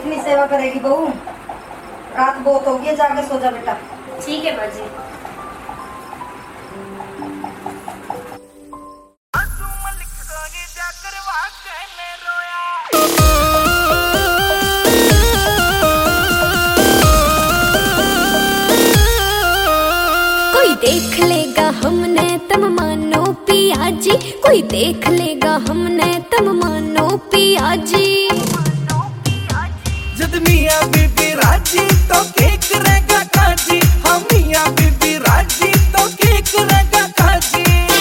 इतनी सेवा करेगी बहू, रात बहुत होगी है, जाके सो जा बेटा। ठीक है माँ जी। कोई देख लेगा हमने तब मानो पिया जी, कोई देख लेगा हमने तब मानो पिया जी। जद मियां बीबी राजी तो के करेगा काजी, हाँ मियां बीबी राजी तो के करेगा काजी।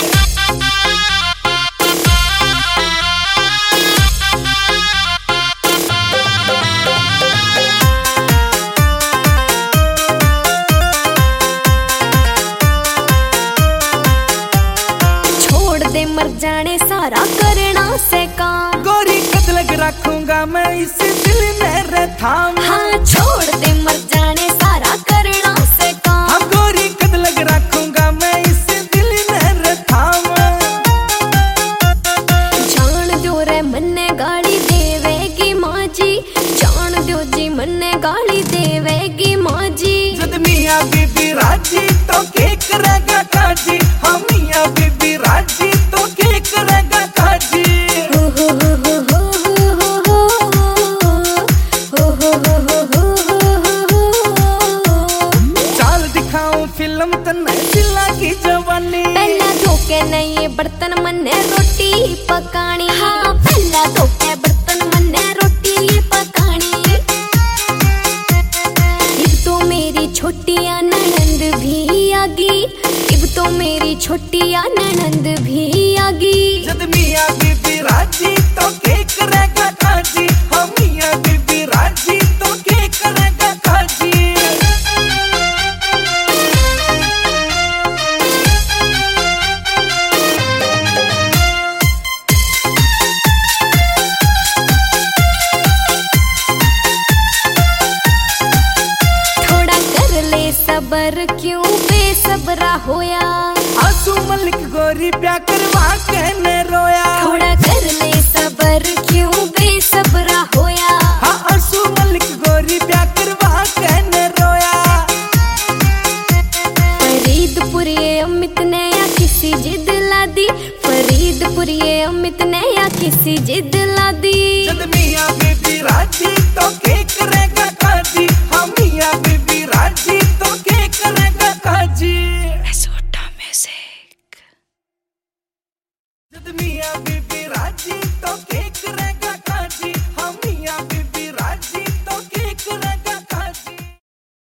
मर जाने सारा करना से काम, गोरी कद लग रखूंगा मैं इस दिल में रे थाम। हाँ छोड़ दे मर जाने सारा करना से काम, हाँ गोरी कद लग रखूंगा मैं इस दिल में रे थाम। जान दो रे मन्ने गाली देवेगी माँ जी, जान दो जी मन्ने गाली देवेगी माँ जी। जद मियां बीबी राजी तो के करेगा काजी, हाँ मियां बीबी राजी तो के करेगा काजी। चाल दिखाऊं फिल्म तन्ने चिल्ला की जवानी, पहला धोके नहीं बर्तन मन्ने रोटी पकानी। हाँ पहला धोके बर्तन मन्ने रोटी पकानी। इब तो मेरी छोटिया ननंद भी आगी, इब तो मेरी छोटिया ननंद भी आगी। जद मियां बीबी राजी तो के करेगा काजी, हाँ मियां बीबी राजी तो के करेगा काजी। थोड़ा कर ले सबर क्यों बेसब्रा होया, आंसू मलिक गोरी प्या करवा के ने रोया। थोड़ा कर ले सबर क्यों बेसब्रा होया। हाँ आंसू मलिक गोरी प्या करवा के ने रोया। फरीदपुर ये अमित ने या किसी जिद ला दी, फरीदपुर ये अमित ने या किसी जिद ला दी। जद मियां बीबी राजी तो के